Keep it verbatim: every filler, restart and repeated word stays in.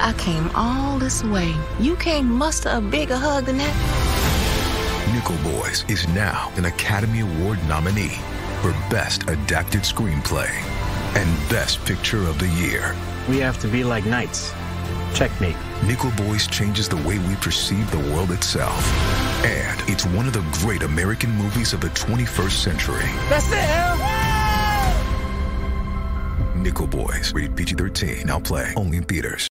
I came all this way. You can't muster a bigger hug than that. Nickel Boys is now an Academy Award nominee for Best Adapted Screenplay and Best Picture of the Year. We have to be like knights. Checkmate. Nickel Boys changes the way we perceive the world itself. And it's one of the great American movies of the twenty-first century. That's it, Al! Nickel Boys, rated P G thirteen, now play only in theaters.